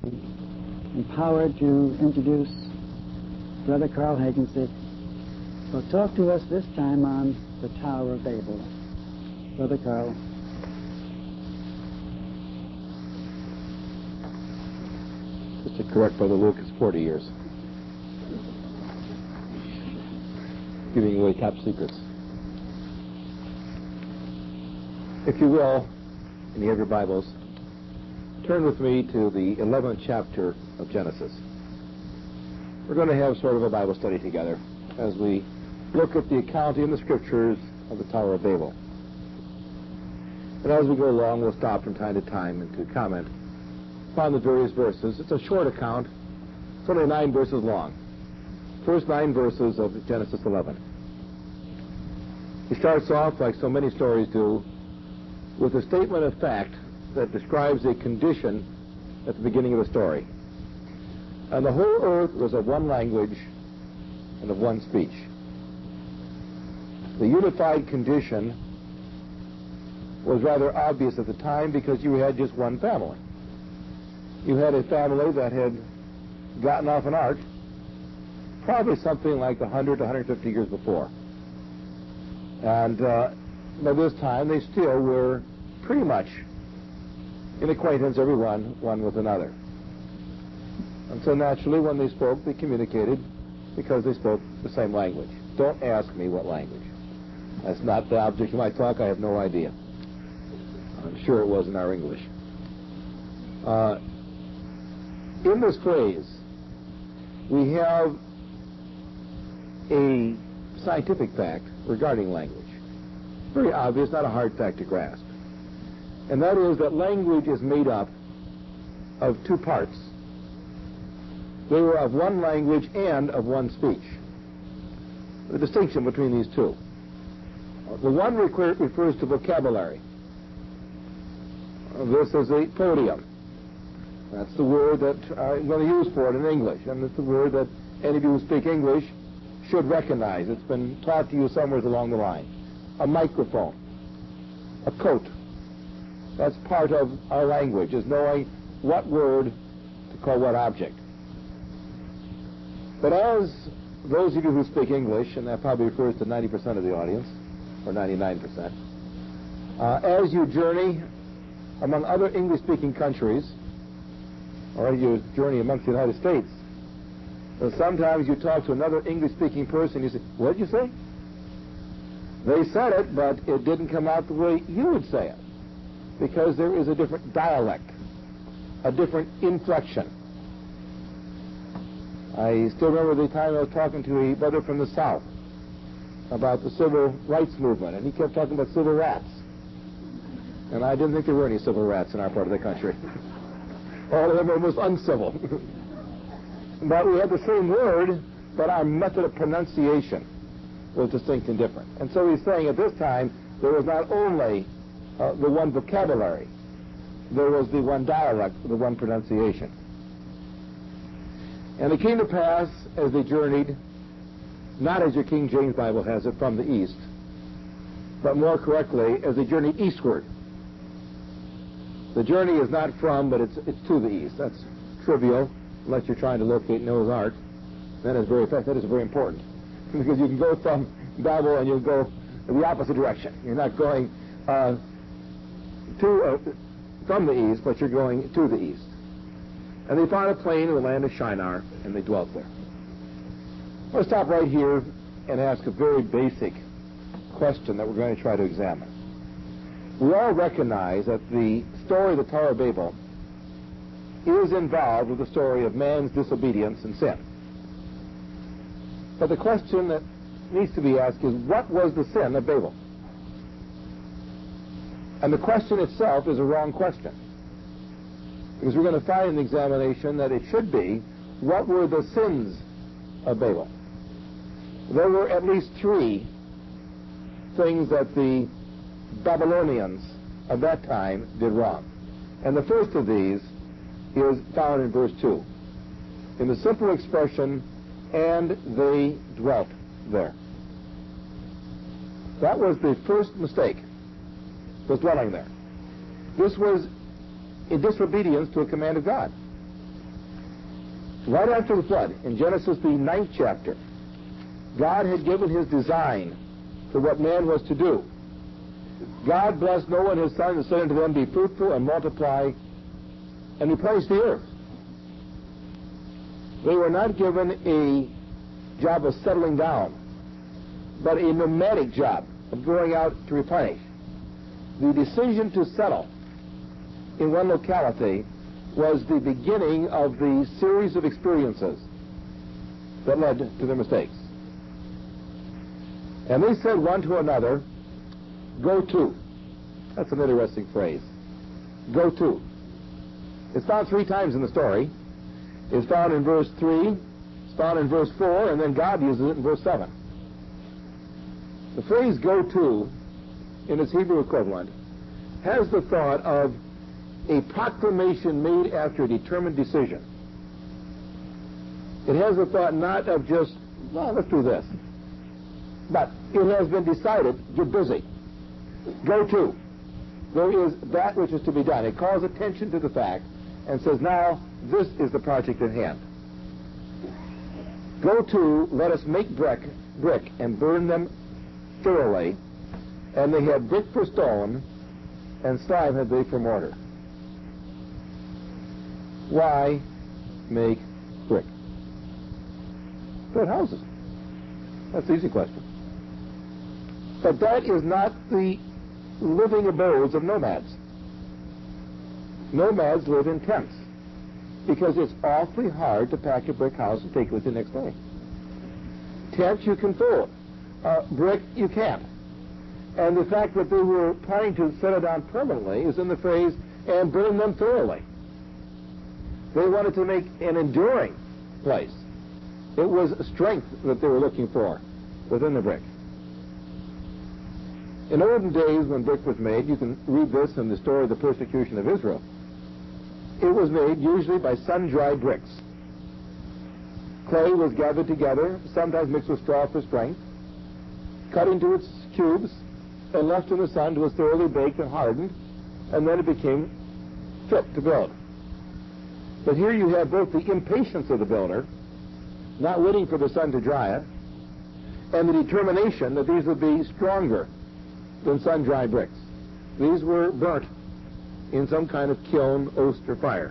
empowered to introduce Brother Carl Hagensick, will talk to us this time on the Tower of Babel. Brother Carl. Just to correct Brother Luke, it's 40 years. Giving away top secrets. If you will, and you have your Bibles, turn with me to the 11th chapter of Genesis. We're going to have sort of a Bible study together as we look at the account in the Scriptures of the Tower of Babel. And as we go along, we'll stop from time to time and to comment upon the various verses. It's a short account. It's only 9 verses long. First 9 verses of Genesis 11. He starts off, like so many stories do, with a statement of fact that describes a condition at the beginning of the story. And the whole earth was of one language and of one speech. The unified condition was rather obvious at the time because you had just one family. You had a family that had gotten off an ark probably something like 100 to 150 years before. And by this time, they still were pretty much in acquaintance, everyone, one with another. And so naturally, when they spoke, they communicated because they spoke the same language. Don't ask me what language. That's not the object of my talk. I have no idea. I'm sure it wasn't our English. In this phrase, we have a scientific fact regarding language. Very obvious, not a hard fact to grasp. And that is that language is made up of 2 parts. They were of one language and of one speech. The distinction between these two. The one refers to vocabulary. This is a podium. That's the word that I'm going to use for it in English. And it's the word that any of you who speak English should recognize. It's been taught to you somewhere along the line. A microphone. A coat. That's part of our language, is knowing what word to call what object. But as those of you who speak English, and that probably refers to 90% of the audience, or 99%, as you journey among other English-speaking countries, or as you journey amongst the United States, sometimes you talk to another English-speaking person, you say, what did you say? They said it, but it didn't come out the way you would say it, because there is a different dialect, a different inflection. I still remember the time I was talking to a brother from the South about the civil rights movement, and he kept talking about civil rats. And I didn't think there were any civil rats in our part of the country. All of them were most uncivil. But we had the same word, but our method of pronunciation was distinct and different. And so he's saying at this time, there was not only the one vocabulary, there was the one dialect, the one pronunciation. And it came to pass, as they journeyed, not as your King James Bible has it, from the east, but more correctly, as they journeyed eastward. The journey is not from, but it's to the east. That's trivial, unless you're trying to locate Noah's Ark. That is very important. Because you can go from Babel and you'll go in the opposite direction. You're not going from the east, but you're going to the east. And they found a plain in the land of Shinar, and they dwelt there. I'll stop right here and ask a very basic question that we're going to try to examine. We all recognize that the story of the Tower of Babel is involved with the story of man's disobedience and sin. But the question that needs to be asked is, what was the sin of Babel? And the question itself is a wrong question. Because we're going to find in the examination that it should be, what were the sins of Babel? There were at least 3 things that the Babylonians of that time did wrong. And the first of these is found in verse 2. In the simple expression, and they dwelt there. That was the first mistake, was dwelling there. This was in disobedience to a command of God. Right after the flood, in Genesis, the 9th chapter, God had given his design for what man was to do. God blessed Noah and his sons and said unto them, be fruitful and multiply and replenish the earth. They were not given a job of settling down, but a nomadic job of going out to replenish. The decision to settle in one locality was the beginning of the series of experiences that led to their mistakes. And they said one to another, go to. That's an interesting phrase. Go to. It's found 3 times in the story. It's found in verse 3, it's found in verse 4, and then God uses it in verse 7. The phrase go to, in its Hebrew equivalent, has the thought of a proclamation made after a determined decision. It has the thought not of just, well, let's do this. But it has been decided, you're busy. Go to. There is that which is to be done. It calls attention to the fact and says, now, this is the project at hand. Go to, let us make brick and burn them thoroughly. And they had brick for stone, and slime had they for mortar. Why make brick? Build houses. That's the easy question. But that is not the living abodes of nomads. Nomads live in tents because it's awfully hard to pack a brick house and take it with you next day. Tent you can fold. Brick you can't. And the fact that they were planning to settle down permanently is in the phrase, and burn them thoroughly. They wanted to make an enduring place. It was strength that they were looking for within the brick. In olden days, when brick was made, you can read this in the story of the persecution of Israel. It was made usually by sun-dried bricks. Clay was gathered together, sometimes mixed with straw for strength, cut into its cubes, and left in the sun till it was thoroughly baked and hardened, and then it became fit to build. But here you have both the impatience of the builder, not waiting for the sun to dry it, and the determination that these would be stronger than sun-dried bricks. These were burnt in some kind of kiln, oast, or fire.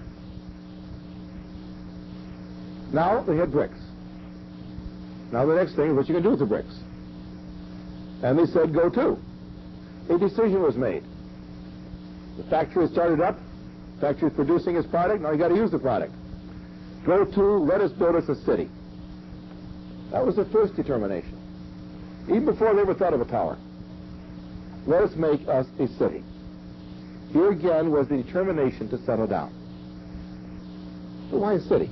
Now they had bricks. Now the next thing is what you can do with the bricks. And they said, go to. A decision was made. The factory started up. The factory is producing its product. Now you got to use the product. Go to, let us build us a city. That was the first determination. Even before they ever thought of a tower. Let us make us a city. Here again was the determination to settle down. But why a city?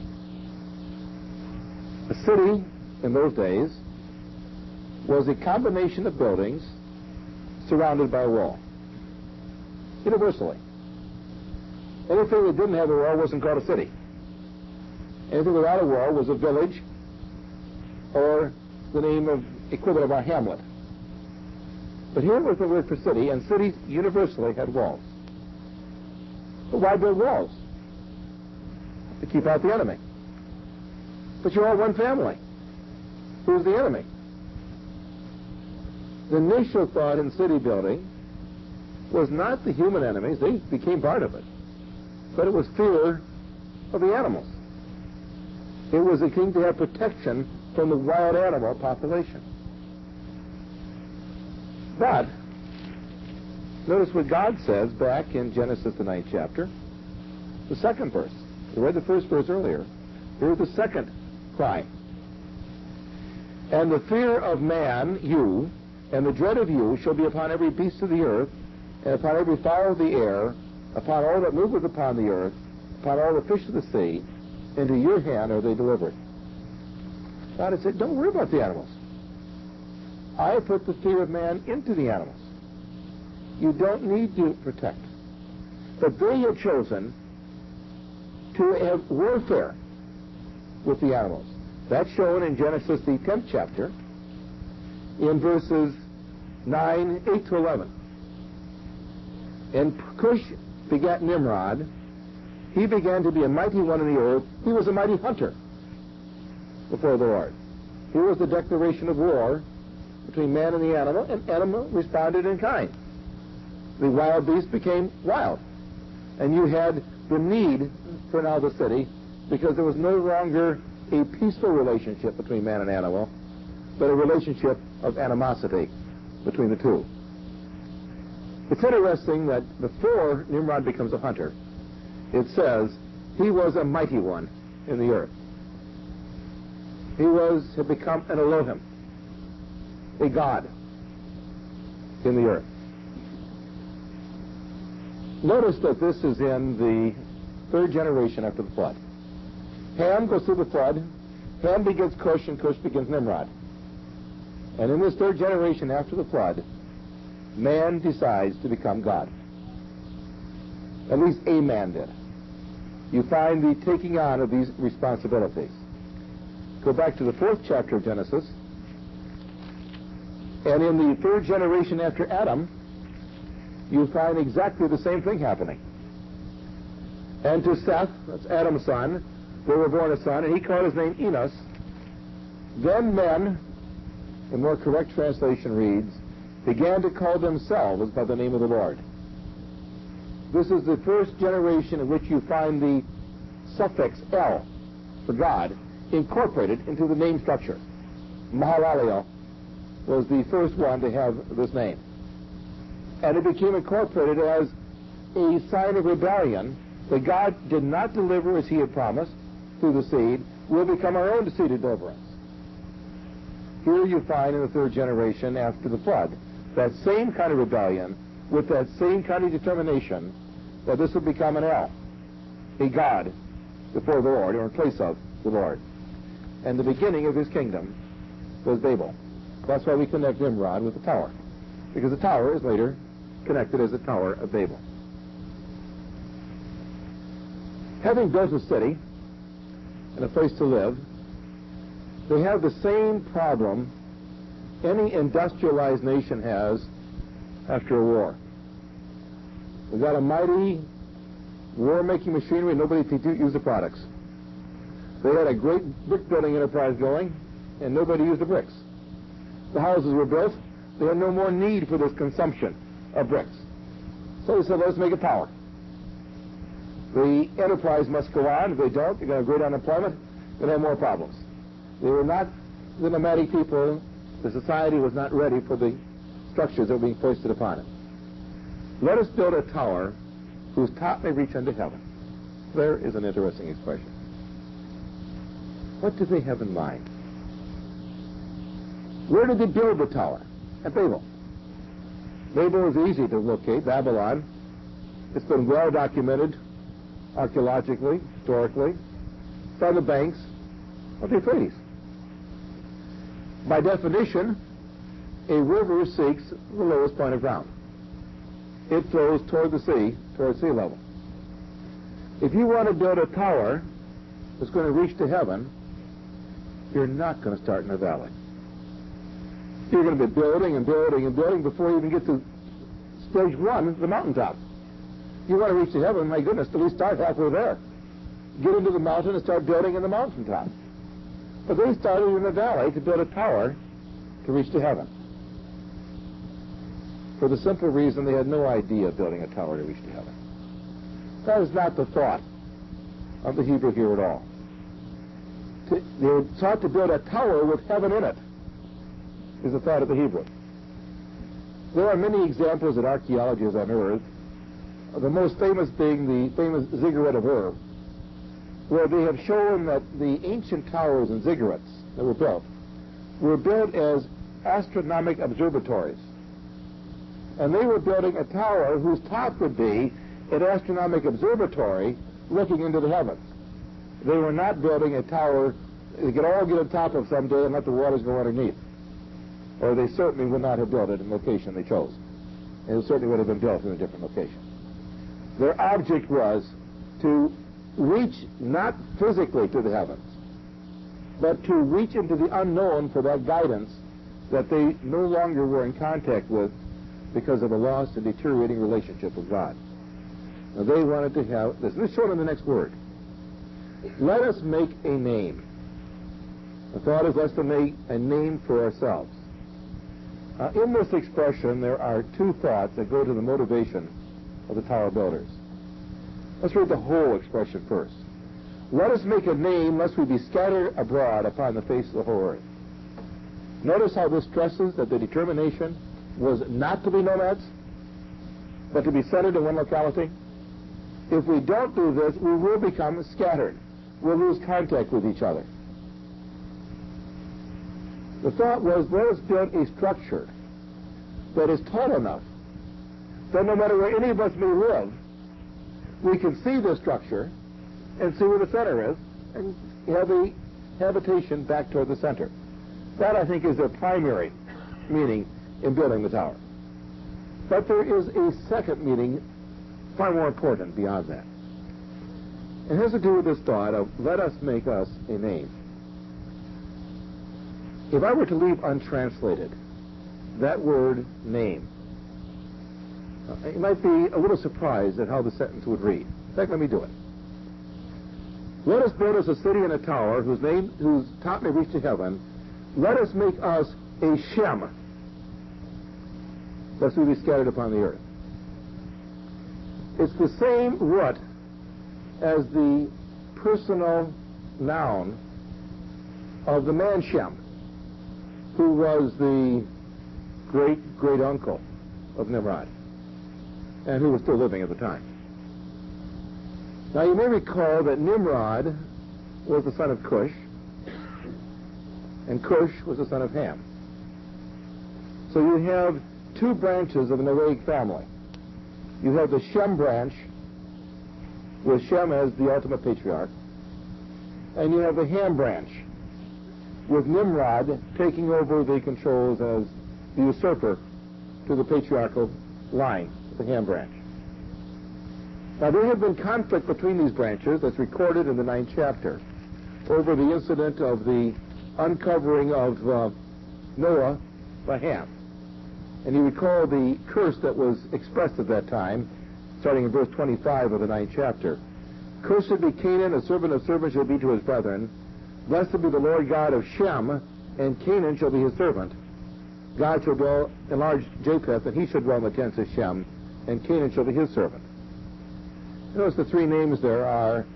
A city, in those days, was a combination of buildings surrounded by a wall. Universally. Anything that didn't have a wall wasn't called a city. Anything without a wall was a village, or the name of equivalent of our hamlet. But here was the word for city, and cities universally had walls. But why build walls? To keep out the enemy. But you're all one family. Who's the enemy? The initial thought in city building was not the human enemies. They became part of it. But it was fear of the animals. It was a king to have protection from the wild animal population. But notice what God says back in Genesis, the 9th chapter, the 2nd verse. We read the first verse earlier. Here's the second cry. And the fear of man, you, and the dread of you shall be upon every beast of the earth, and upon every fowl of the air, upon all that moveth upon the earth, upon all the fish of the sea. Into your hand are they delivered. God had said, don't worry about the animals. I have put the fear of man into the animals. You don't need to protect. But they had chosen to have warfare with the animals. That's shown in Genesis, the 10th chapter, in verses 9, 8 to 11. And Cush begat Nimrod, he began to be a mighty one in the earth. He was a mighty hunter before the Lord. Here was the declaration of war between man and the animal responded in kind. The wild beast became wild. And you had the need for now the city, because there was no longer a peaceful relationship between man and animal, but a relationship of animosity between the two. It's interesting that before Nimrod becomes a hunter, it says he was a mighty one in the earth. He had become an Elohim, a god in the earth. Notice that this is in the third generation after the flood. Ham goes through the flood. Ham begins Cush, and Cush begins Nimrod. And in this third generation after the flood, man decides to become God. At least a man did. You find the taking on of these responsibilities. Go back to the 4th chapter of Genesis. And in the third generation after Adam, you find exactly the same thing happening. And to Seth, that's Adam's son, there were born a son, and he called his name Enos. Then men, a more correct translation reads, began to call themselves by the name of the Lord. This is the first generation in which you find the suffix El for God incorporated into the name structure. Mahalalel was the first one to have this name. And it became incorporated as a sign of rebellion that God did not deliver as he had promised through the seed. We'll become our own seed of deliverance. Here you find in the third generation after the flood that same kind of rebellion with that same kind of determination that this would become an El, a god before the Lord, or in place of the Lord. And the beginning of his kingdom was Babel. That's why we connect Nimrod with the tower, because the tower is later connected as the Tower of Babel. Having built a city and a place to live, they have the same problem any industrialized nation has after a war. We've got a mighty war-making machinery, nobody to use the products. They had a great brick-building enterprise going, and nobody used the bricks. The houses were built, they had no more need for this consumption of bricks. So they said, let's make a tower. The enterprise must go on. If they don't, you're going to have great unemployment, you're going to have more problems. They were not the nomadic people. The society was not ready for the structures that were being foisted upon it. Let us build a tower whose top may reach unto heaven. There is an interesting expression. What did they have in mind? Where did they build the tower? At Babel. Babel is easy to locate, Babylon. It's been well documented archaeologically, historically. It's on the banks of the Euphrates. By definition, a river seeks the lowest point of ground. It flows toward the sea, toward sea level. If you want to build a tower that's going to reach to heaven, you're not going to start in a valley. You're going to be building and building and building before you even get to stage one, the mountaintop. You want to reach to heaven, my goodness, at least start halfway there. Get into the mountain and start building in the mountaintop. But they started in the valley to build a tower to reach to heaven. For the simple reason they had no idea of building a tower to reach to heaven. That is not the thought of the Hebrew here at all. They were taught to build a tower with heaven in it, is the thought of the Hebrew. There are many examples that archaeology has unearthed, the most famous being the famous ziggurat of Ur, where they have shown that the ancient towers and ziggurats that were built as astronomic observatories. And they were building a tower whose top would be an astronomic observatory looking into the heavens. They were not building a tower they could all get on top of someday and let the waters go underneath. Or they certainly would not have built it in the location they chose. And it certainly would have been built in a different location. Their object was to reach not physically to the heavens, but to reach into the unknown for that guidance that they no longer were in contact with because of a lost and deteriorating relationship with God. Now, they wanted to have this. Let's show them the next word. Let us make a name. The thought is, let's make a name for ourselves. In this expression, there are two thoughts that go to the motivation of the tower builders. Let's read the whole expression first. Let us make a name lest we be scattered abroad upon the face of the whole earth. Notice how this stresses that the determination was not to be nomads, but to be centered in one locality. If we don't do this, we will become scattered. We'll lose contact with each other. The thought was, let us build a structure that is tall enough that no matter where any of us may live, we can see the structure and see where the center is and have the habitation back toward the center. That, I think, is their primary meaning in building the tower. But there is a second meaning far more important beyond that. It has to do with this thought of, let us make us a name. If I were to leave untranslated that word name, you might be a little surprised at how the sentence would read. In fact, let me do it. Let us build us a city and a tower whose top may reach to heaven. Let us make us a Shem, lest we be scattered upon the earth. It's the same root as the personal noun of the man Shem, who was the great-great-uncle of Nimrod, and who was still living at the time. Now, you may recall that Nimrod was the son of Cush, and Cush was the son of Ham. So you have two branches of the Noahic family. You have the Shem branch, with Shem as the ultimate patriarch, and you have the Ham branch, with Nimrod taking over the controls as the usurper to the patriarchal line, the Ham branch. Now, there had been conflict between these branches that's recorded in the 9th chapter over the incident of the uncovering of Noah by Ham. And you recall the curse that was expressed at that time, starting in verse 25 of the 9th chapter. Cursed be Canaan, a servant of servants shall be to his brethren. Blessed be the Lord God of Shem, and Canaan shall be his servant. God shall enlarge Japheth, and he shall dwell in the tents of Shem, and Canaan shall be his servant. Notice the three names there are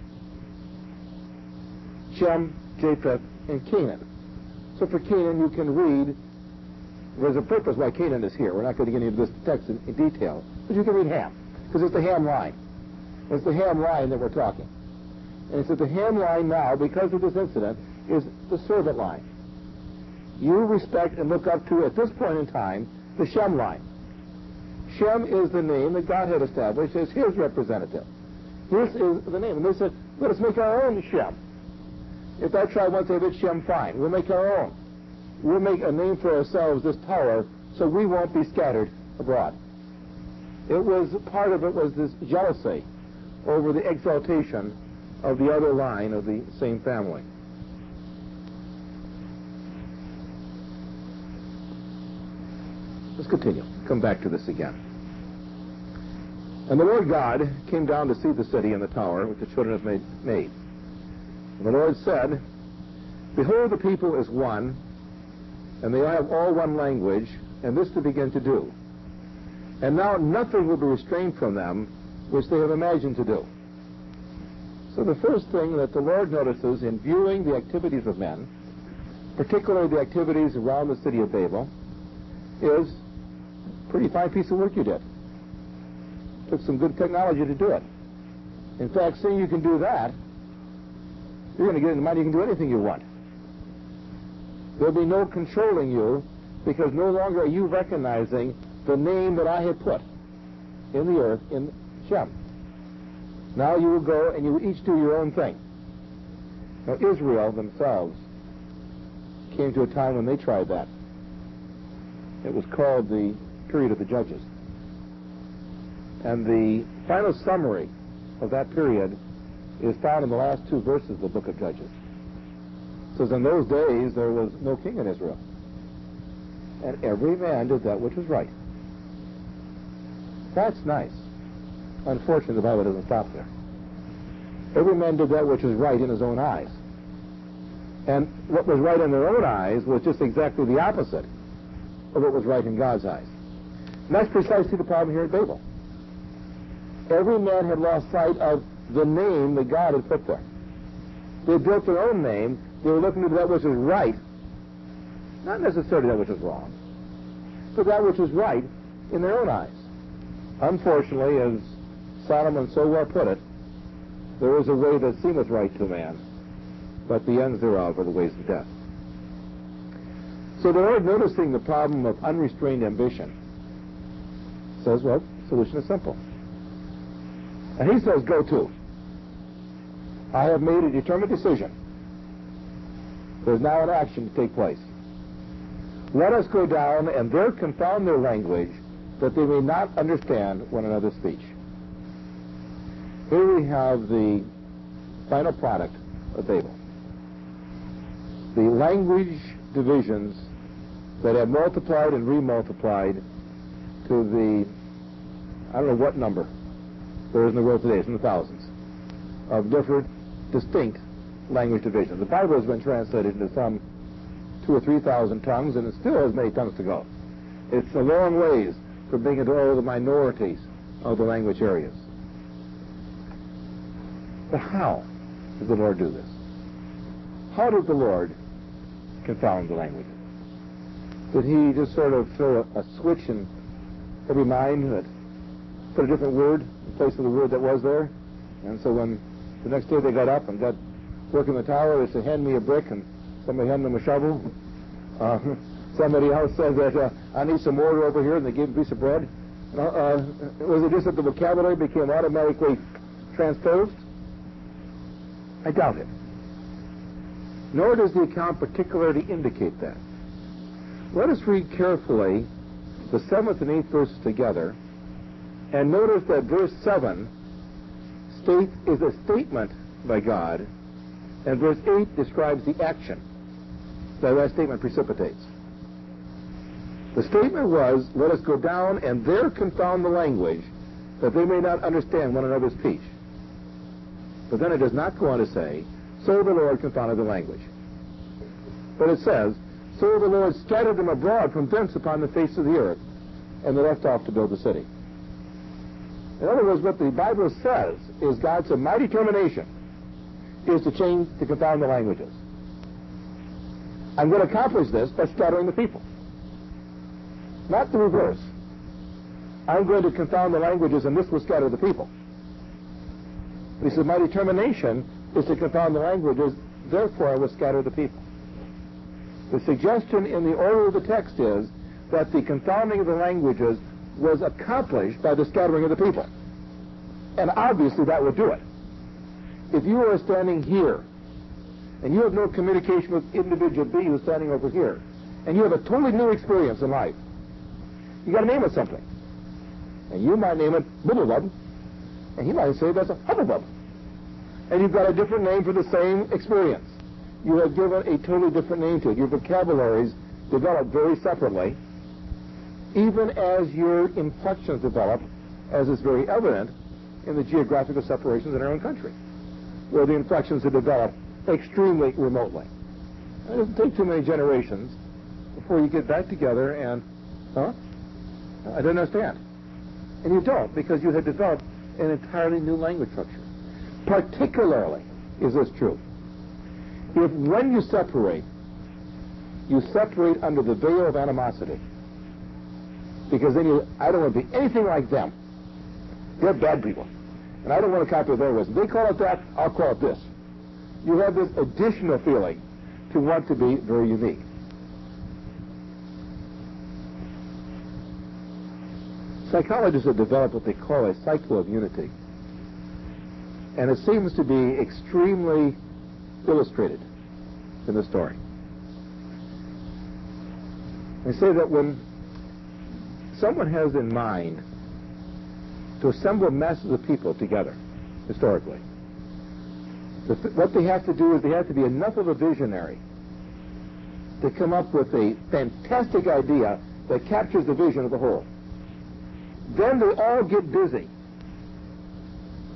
Shem, Japheth, and Canaan. So for Canaan, you can read, there's a purpose why Canaan is here. We're not going to get into this text in detail, but you can read Ham, because it's the Ham line. It's the Ham line that we're talking. And it's that the Ham line now, because of this incident, is the servant line. You respect and look up to, at this point in time, the Shem line. Shem is the name that God had established as his representative. This is the name. And they said, let us make our own Shem. If that tribe wants to have its Shem, fine. We'll make our own. We'll make a name for ourselves, this tower, so we won't be scattered abroad. Part of it was this jealousy over the exaltation of the other line of the same family. Let's continue. Come back to this again. And the Lord God came down to see the city and the tower which the children have made. And the Lord said, behold, the people is one, and they have all one language, and this to begin to do. And now nothing will be restrained from them which they have imagined to do. So the first thing that the Lord notices in viewing the activities of men, particularly the activities around the city of Babel, is a pretty fine piece of work you did. Took some good technology to do it. In fact, seeing you can do that, you're going to get in the mind you can do anything you want. There'll be no controlling you, because no longer are you recognizing the name that I have put in the earth in Shem. Now you will go and you will each do your own thing. Now Israel themselves came to a time when they tried that. It was called the period of the Judges. And the final summary of that period is found in the last two verses of the book of Judges. It says, in those days there was no king in Israel, and every man did that which was right. That's nice. Unfortunately, the Bible doesn't stop there. Every man did that which was right in his own eyes. And what was right in their own eyes was just exactly the opposite of what was right in God's eyes. And that's precisely the problem here at Babel. Every man had lost sight of the name that God had put there. They had built their own name. They were looking to that which was right, not necessarily that which was wrong, but that which was right in their own eyes. Unfortunately, as Solomon so well put it, there is a way that seemeth right to man, but the ends thereof are the ways of death. So the Lord, noticing the problem of unrestrained ambition, says, well, the solution is simple. And he says, go to. I have made a determined decision. There's now an action to take place. Let us go down and there confound their language, that they may not understand one another's speech. Here we have the final product of Babel. The language divisions that have multiplied and remultiplied to the, I don't know what number there is in the world today. It's in the thousands of different, distinct language divisions. The Bible has been translated into some 2,000 or 3,000 tongues, and it still has many tongues to go. It's a long ways from being into all the minorities of the language areas. But how does the Lord do this? How did the Lord confound the languages? Did he just sort of throw a switch in every mind that put a different word in place of the word that was there? And so when the next day they got up and got working the tower, they said, hand me a brick, and somebody handed them a shovel. Somebody else said that I need some mortar over here, and they gave him a piece of bread. Was it just that the vocabulary became automatically transposed? I doubt it. Nor does the account particularly indicate that. Let us read carefully the 7th and 8th verses together, and notice that verse 7 is a statement by God, and verse 8 describes the action that statement precipitates. The statement was, let us go down and there confound the language, that they may not understand one another's speech. But then it does not go on to say, so the Lord confounded the language. But it says, so the Lord scattered them abroad from thence upon the face of the earth, and they left off to build the city. In other words, what the Bible says is God said, my determination is to confound the languages. I'm going to accomplish this by scattering the people. Not the reverse. I'm going to confound the languages, and this will scatter the people. He said, my determination is to confound the languages, therefore I will scatter the people. The suggestion in the order of the text is that the confounding of the languages was accomplished by the scattering of the people. And obviously that would do it. If you are standing here, and you have no communication with individual B who's standing over here, and you have a totally new experience in life, you got to name it something. And you might name it Bubblebub, and he might say that's a Hubbubub. And you've got a different name for the same experience. You have given a totally different name to it. Your vocabularies develop very separately, even as your inflections develop, as is very evident in the geographical separations in our own country, where the inflections have developed extremely remotely. It doesn't take too many generations before you get back together and, I don't understand. And you don't, because you have developed an entirely new language structure. Particularly is this true if when you separate under the veil of animosity. Because then I don't want to be anything like them. They're bad people. And I don't want to copy their ways. If they call it that, I'll call it this. You have this additional feeling to want to be very unique. Psychologists have developed what they call a cycle of unity. And it seems to be extremely illustrated in the story. They say that when someone has in mind to assemble masses of people together, historically, what they have to do is they have to be enough of a visionary to come up with a fantastic idea that captures the vision of the whole. Then they all get busy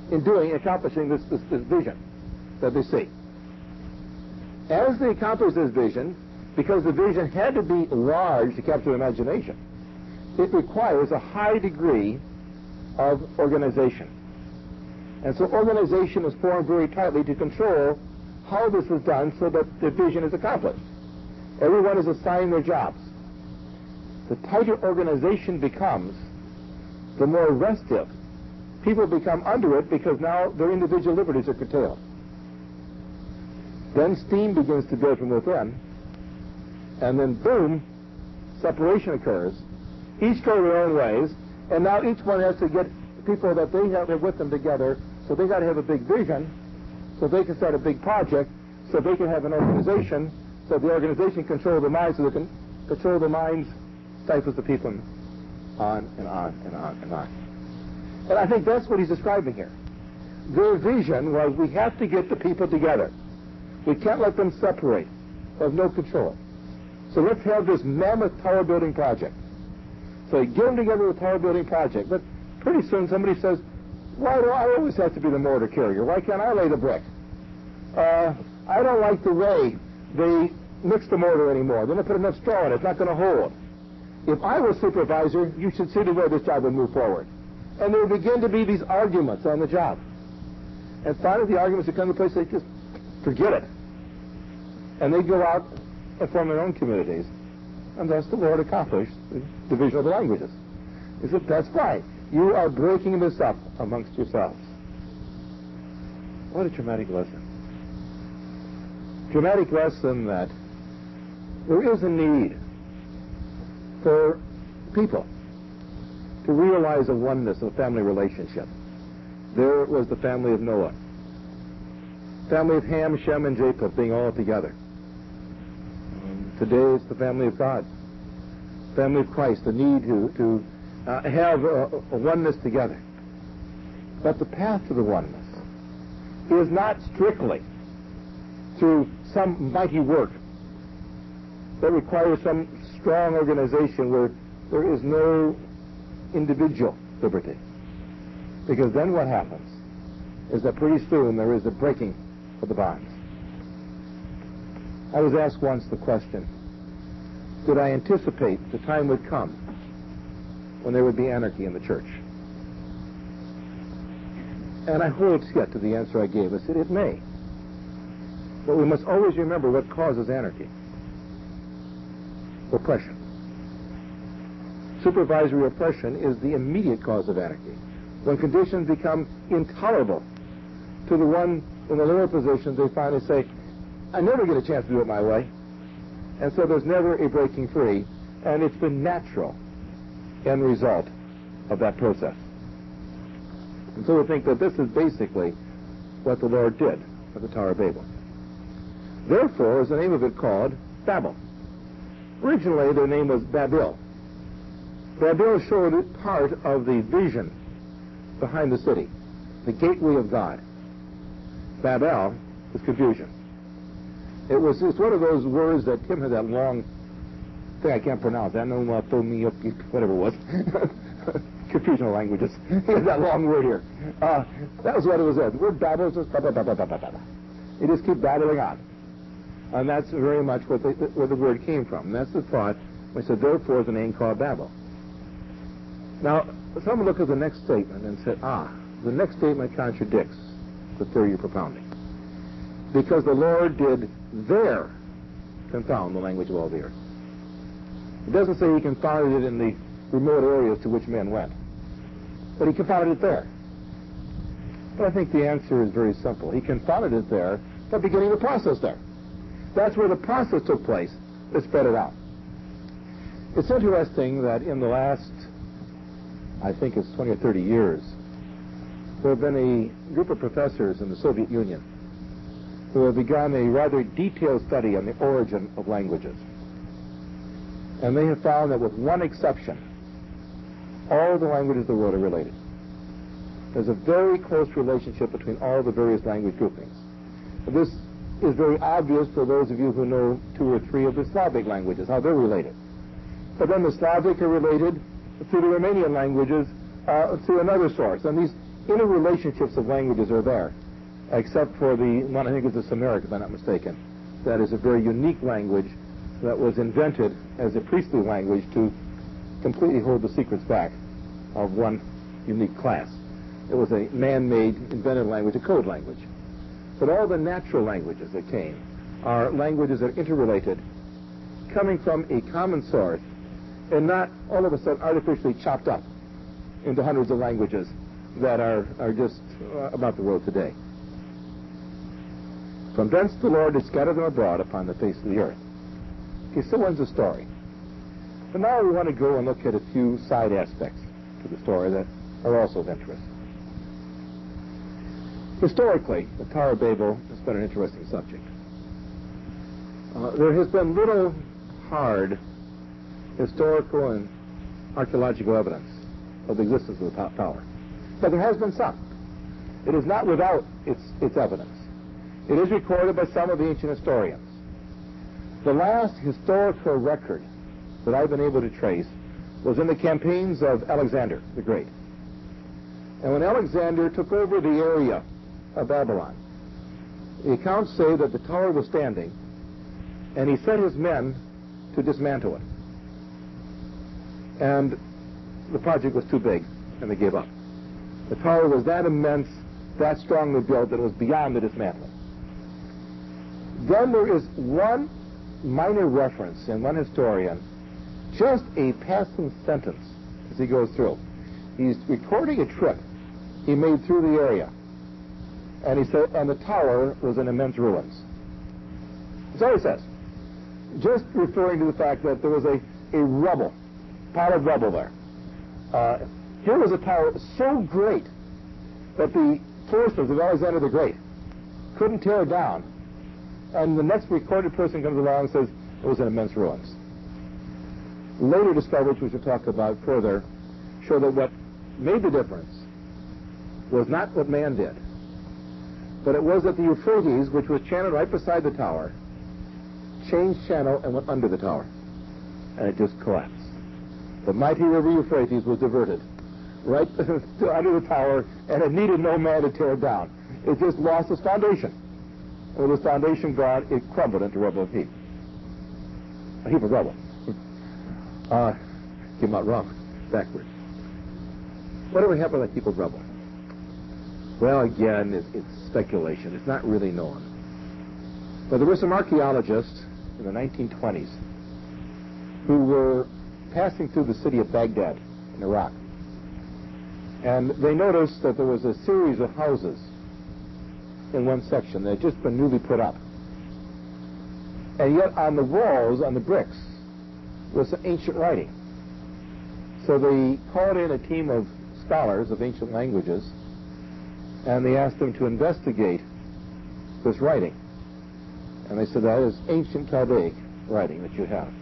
in accomplishing this vision that they see. As they accomplish this vision, because the vision had to be large to capture the imagination, it requires a high degree of organization. And so organization is formed very tightly to control how this is done so that the vision is accomplished. Everyone is assigned their jobs. The tighter organization becomes, the more restive people become under it, because now their individual liberties are curtailed. Then steam begins to build from within, and then boom, separation occurs. Each go their own ways, and now each one has to get people that they have with them together, so they got to have a big vision, so they can start a big project, so they can have an organization, so the organization control the minds, so they can control the minds, stifles the people, on and on and on and on. And I think that's what he's describing here. Their vision was, we have to get the people together. We can't let them separate. We have no control. So let's have this mammoth tower building project. So you get them together with a tower building project. But pretty soon somebody says, why do I always have to be the mortar carrier? Why can't I lay the brick? I don't like the way they mix the mortar anymore. They don't put enough straw in it. It's not going to hold. If I were supervisor, you should see the way this job would move forward. And there would begin to be these arguments on the job. And finally the arguments would come to a place they just forget it. And they go out and form their own communities. And thus the Lord accomplished the division of the languages. He said, that's right. You are breaking this up amongst yourselves. What a dramatic lesson. Dramatic lesson that there is a need for people to realize a oneness of family relationship. There was the family of Noah. Family of Ham, Shem, and Japheth being all together. Today it's the family of God. Family of Christ, the need to have a oneness together. But the path to the oneness is not strictly through some mighty work that requires some strong organization where there is no individual liberty. Because then what happens is that pretty soon there is a breaking of the bonds. I was asked once the question, did I anticipate the time would come when there would be anarchy in the church? And I hold yet to the answer I gave. I said, it may. But we must always remember what causes anarchy. Oppression. Supervisory oppression is the immediate cause of anarchy. When conditions become intolerable to the one in the lower position, they finally say, I never get a chance to do it my way. And so there's never a breaking free, and it's the natural end result of that process. And so we think that this is basically what the Lord did at the Tower of Babel. Therefore is the name of it called Babel. Originally, their name was Babil. Babil showed part of the vision behind the city, the gateway of God. Babel is confusion. It's one of those words that Tim had that long thing I can't pronounce. Whatever it was. Confusion of languages. He had that long word here. That was what it was. The word Babel is just blah, blah, blah, blah, blah, blah, blah. You just keep babbling on. And that's very much where the word came from. And that's the thought when he said, therefore is the name called Babel. Now, someone look at the next statement and said, the next statement contradicts the theory you're propounding. Because the Lord did there confound the language of all the earth. It doesn't say he confounded it in the remote areas to which men went. But he confounded it there. But I think the answer is very simple. He confounded it there by beginning the process there. That's where the process took place to spread it out. It's interesting that in the last, I think it's 20 or 30 years, there have been a group of professors in the Soviet Union who have begun a rather detailed study on the origin of languages. And they have found that with one exception, all the languages of the world are related. There's a very close relationship between all the various language groupings. This is very obvious for those of you who know 2 or 3 of the Slavic languages, how they're related. But then the Slavic are related through the Romanian languages through another source. And these interrelationships of languages are there, except for the one I think is the Samaric, if I'm not mistaken. That is a very unique language that was invented as a priestly language to completely hold the secrets back of one unique class. It was a man-made, invented language, a code language. But all the natural languages that came are languages that are interrelated, coming from a common source, and not all of a sudden artificially chopped up into hundreds of languages that are just about the world today. From thence the Lord did scatter them abroad upon the face of the earth. Okay, so ends the story. But now we want to go and look at a few side aspects to the story that are also of interest. Historically, the Tower of Babel has been an interesting subject. There has been little hard historical and archaeological evidence of the existence of the tower. But there has been some. It is not without its evidence. It is recorded by some of the ancient historians. The last historical record that I've been able to trace was in the campaigns of Alexander the Great. And when Alexander took over the area of Babylon, the accounts say that the tower was standing, and he sent his men to dismantle it. And the project was too big, and they gave up. The tower was that immense, that strongly built, that it was beyond the dismantling. Then there is one minor reference in one historian, just a passing sentence as he goes through. He's recording a trip he made through the area. And he said, and the tower was in immense ruins. That's all he says. Just referring to the fact that there was a rubble, pile of rubble there. Here was a tower so great that the forces of Alexander the Great couldn't tear it down. And the next recorded person comes along and says it was in immense ruins. Later discoveries, which we'll talk about further, show that what made the difference was not what man did, but it was that the Euphrates, which was channeled right beside the tower, changed channel and went under the tower. And it just collapsed. The mighty river Euphrates was diverted right under the tower, and it needed no man to tear it down. It just lost its foundation. And with its foundation gone, it crumbled into rubble of heap. A heap of rubble. Came out wrong, backwards. Whatever happened to that heap of rubble? Well, again, it's speculation. It's not really known. But there were some archaeologists in the 1920s who were passing through the city of Baghdad in Iraq. And they noticed that there was a series of houses in one section that had just been newly put up. And yet on the walls, on the bricks, was some ancient writing. So they called in a team of scholars of ancient languages, and they asked them to investigate this writing. And they said, that is ancient Chaldaic writing that you have.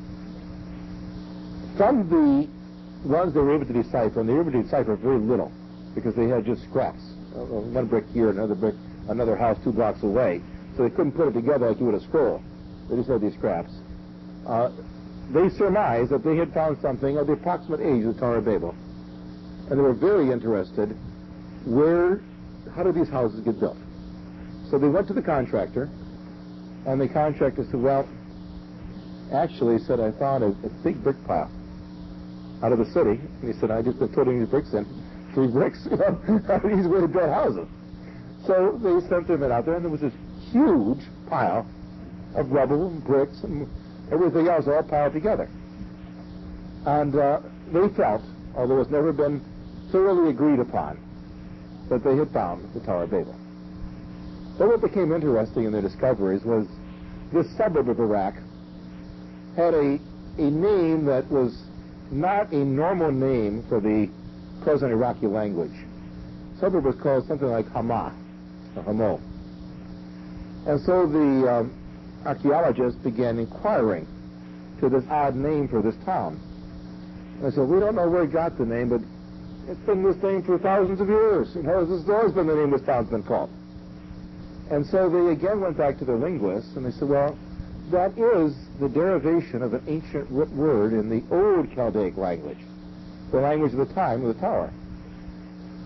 From the ones they were able to decipher, and they were able to decipher very little, because they had just scraps. One brick here, another brick, another house 2 blocks away. So they couldn't put it together like you would a scroll. They just had these scraps. They surmised that they had found something of the approximate age of the Tower of Babel. And they were very interested, how did these houses get built? So they went to the contractor, and the contractor said, well, actually, he said, I found a big brick pile out of the city. And he said, I just been putting these bricks in. 3 bricks, easy way to build houses. So they sent their men out there, and there was this huge pile of rubble and bricks and everything else all piled together. And they felt, although it's never been thoroughly agreed upon, that they had found the Tower of Babel. But what became interesting in their discoveries was this suburb of Iraq had a name that was not a normal name for the present Iraqi language. The suburb was called something like Hama, or Hamo. And so the archaeologists began inquiring to this odd name for this town. And they said, we don't know where it got the name, but it's been this name for thousands of years. You know, this has always been the name this town's been called. And so they again went back to their linguists, and they said, well, that is the derivation of an ancient word in the old Chaldaic language, the language of the time of the tower.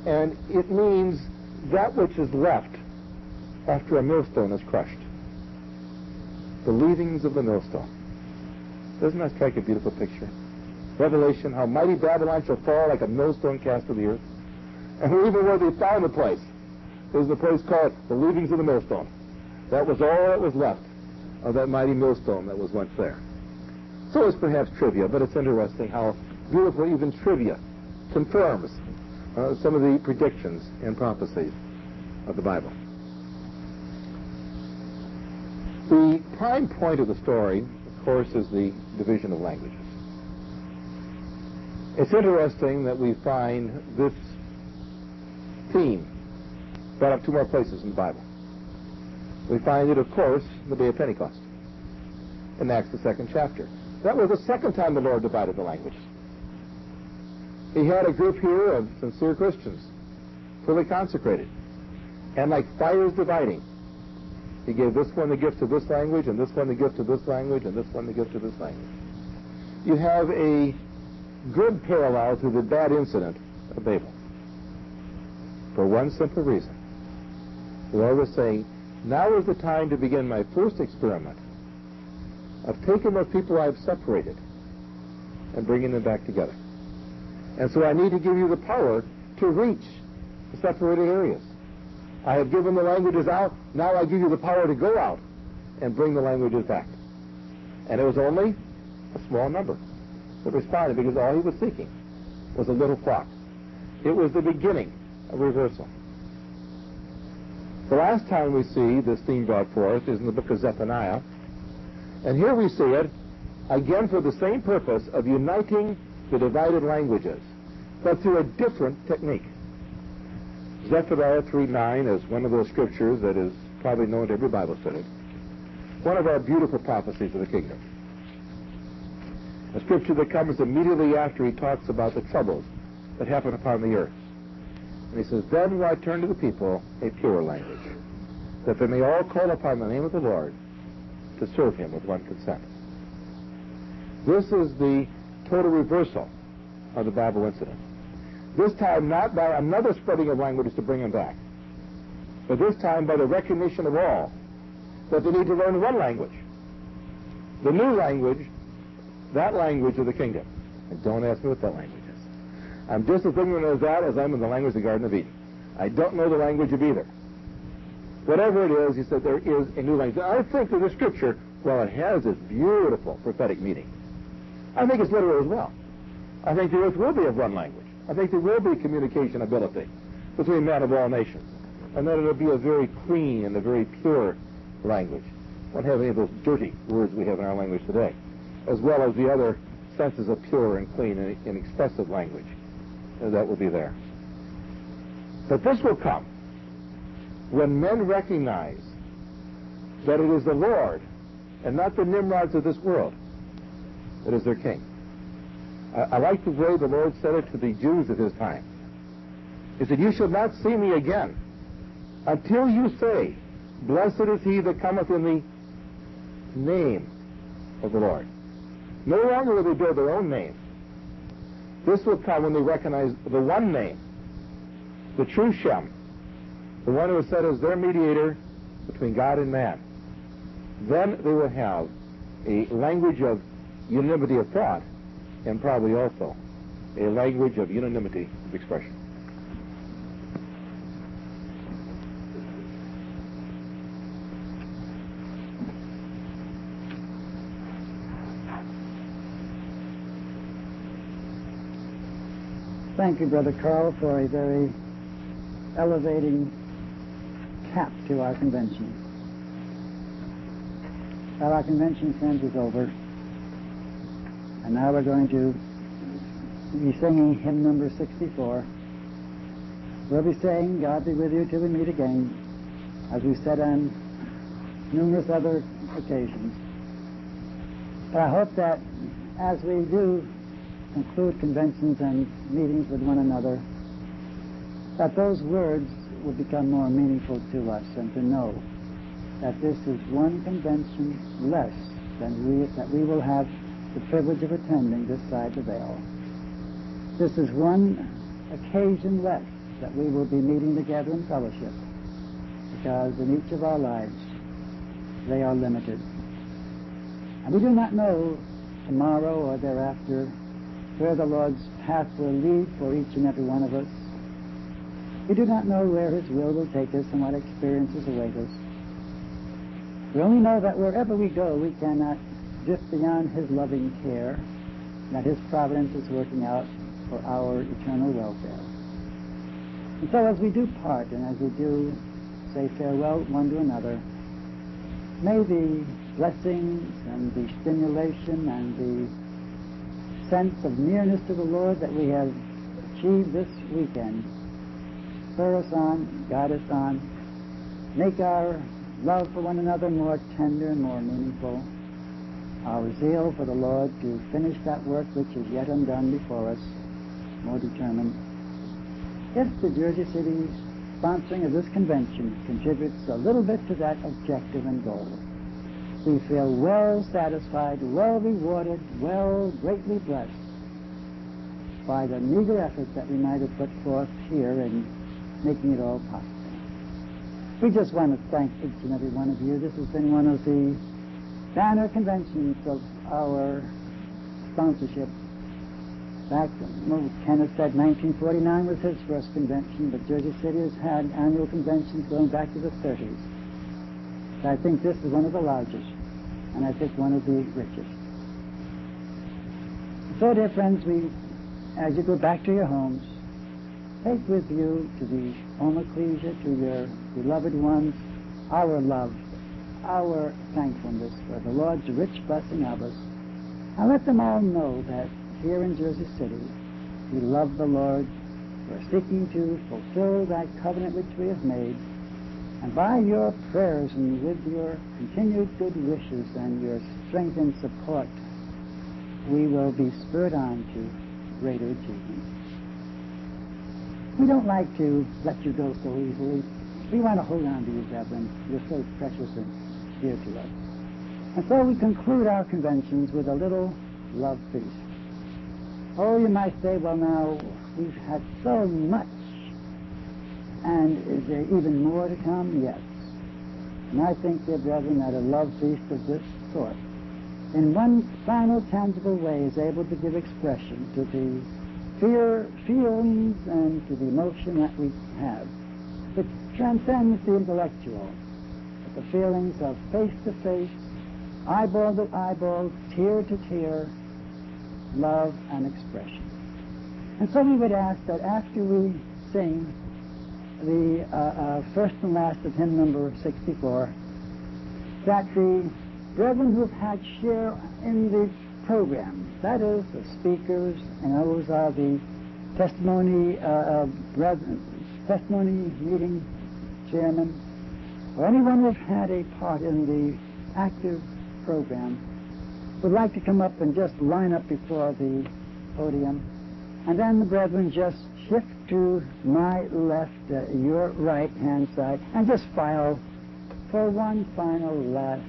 And it means that which is left after a millstone is crushed. The leavings of the millstone. Doesn't that strike a beautiful picture? Revelation, how mighty Babylon shall fall like a millstone cast to the earth. And even where they found the place, there's a place called the leavings of the millstone. That was all that was left of that mighty millstone that was once there. So it's perhaps trivia, but it's interesting how beautiful even trivia confirms some of the predictions and prophecies of the Bible. The prime point of the story, of course, is the division of languages. It's interesting that we find this theme brought up two more places in the Bible. We find it, of course, the day of Pentecost in Acts, the 2nd chapter. That was the second time the Lord divided the languages. He had a group here of sincere Christians, fully consecrated, and like fires dividing, he gave this one the gift of this language, and this one the gift of this language, and this one the gift of this language. You have a good parallel to the bad incident of Babel. For one simple reason. The Lord was saying, now is the time to begin my first experiment of taking those people I've separated and bringing them back together. And so I need to give you the power to reach the separated areas. I have given the languages out, now I give you the power to go out and bring the languages back. And it was only a small number that responded, because all he was seeking was a little flock. It was the beginning of reversal. The last time we see this theme brought forth is in the book of Zephaniah. And here we see it, again for the same purpose of uniting the divided languages, but through a different technique. Zephaniah 3:9 is one of those scriptures that is probably known to every Bible student. One of our beautiful prophecies of the kingdom. A scripture that comes immediately after he talks about the troubles that happen upon the earth. And he says, then will I turn to the people a pure language, that they may all call upon the name of the Lord to serve him with one consent. This is the total reversal of the Babel incident. This time not by another spreading of languages to bring them back, but this time by the recognition of all that they need to learn one language. The new language, that language of the kingdom. And don't ask me what that language is. I'm just as ignorant of that as I'm in the language of the Garden of Eden. I don't know the language of either. Whatever it is, he said there is a new language. I think that the scripture, while it has this beautiful prophetic meaning, I think it's literal as well. I think the earth will be of one language. I think there will be communication ability between men of all nations, and that it will be a very clean and a very pure language. Won't have any of those dirty words we have in our language today, as well as the other senses of pure and clean and expressive language that will be there. But this will come when men recognize that it is the Lord and not the Nimrods of this world that is their king. I like the way the Lord said it to the Jews of his time. He said, you shall not see me again until you say, blessed is he that cometh in the name of the Lord. No longer will they bear their own name. This will come when they recognize the one name, the true Shem, the one who is set as their mediator between God and man. Then they will have a language of unanimity of thought, and probably also a language of unanimity of expression. Thank you, Brother Carl, for a very elevating cap to our convention. Well, our convention, friends, is over. And now we're going to be singing hymn number 64. We'll be saying, God be with you till we meet again, as we said on numerous other occasions. But I hope that as we do conclude conventions and meetings with one another, that those words will become more meaningful to us, and to know that this is one convention less than that we will have the privilege of attending this side the veil. This is one occasion less that we will be meeting together in fellowship, because in each of our lives they are limited. And we do not know tomorrow or thereafter where the Lord's path will lead for each and every one of us. We do not know where His will take us and what experiences await us. We only know that wherever we go, we cannot drift beyond His loving care, that His providence is working out for our eternal welfare. And so as we do part and as we do say farewell one to another, may the blessings and the stimulation and the sense of nearness to the Lord that we have achieved this weekend spur us on, guide us on, make our love for one another more tender and more meaningful, our zeal for the Lord to finish that work which is yet undone before us more determined. If the Jersey City sponsoring of this convention contributes a little bit to that objective and goal, we feel well satisfied, well rewarded, well greatly blessed by the meager effort that we might have put forth here in making it all possible. We just want to thank each and every one of you. This has been one of the banner conventions of our sponsorship. Back, Kenneth said 1949 was his first convention, but Jersey City has had annual conventions going back to the 30s. So I think this is one of the largest, and I think one of the richest. So, dear friends, as you go back to your homes, take with you to the home ecclesia, to your beloved ones, our love, our thankfulness for the Lord's rich blessing of us, and let them all know that here in Jersey City, we love the Lord. We're seeking to fulfill that covenant which we have made. And by your prayers and with your continued good wishes and your strength and support, we will be spurred on to greater achievements. We don't like to let you go so easily. We want to hold on to you, brethren. You're so precious and dear to us. And so we conclude our conventions with a little love feast. Oh, you might say, well, now, we've had so much, and is there even more to come? Yes. And I think, dear brethren, that a love feast of this sort, in one final tangible way, is able to give expression to the feelings and to the emotion that we have. It transcends the intellectual, but the feelings of face-to-face, eyeball to eyeball, tear to tear, love and expression. And so we would ask that after we sing the first and last of hymn number 64, that the brethren who have had share in the program, that is, the speakers, and those are the testimony meeting chairman, or anyone who have had a part in the active program, would like to come up and just line up before the podium, and then the brethren just shift to my left, your right-hand side, and just file for one final last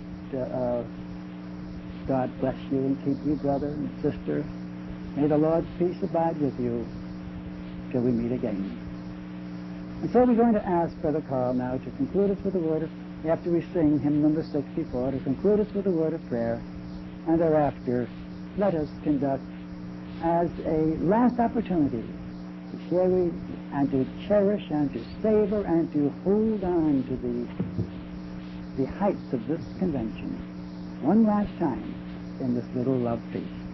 God bless you and keep you, brother and sister. May the Lord's peace abide with you till we meet again. And so we're going to ask Brother Carl now to conclude us with a word of, after we sing hymn number 64, to conclude us with a word of prayer. And thereafter, let us conduct as a last opportunity to share and to cherish and to savor and to hold on to the heights of this convention one last time in this little love feast.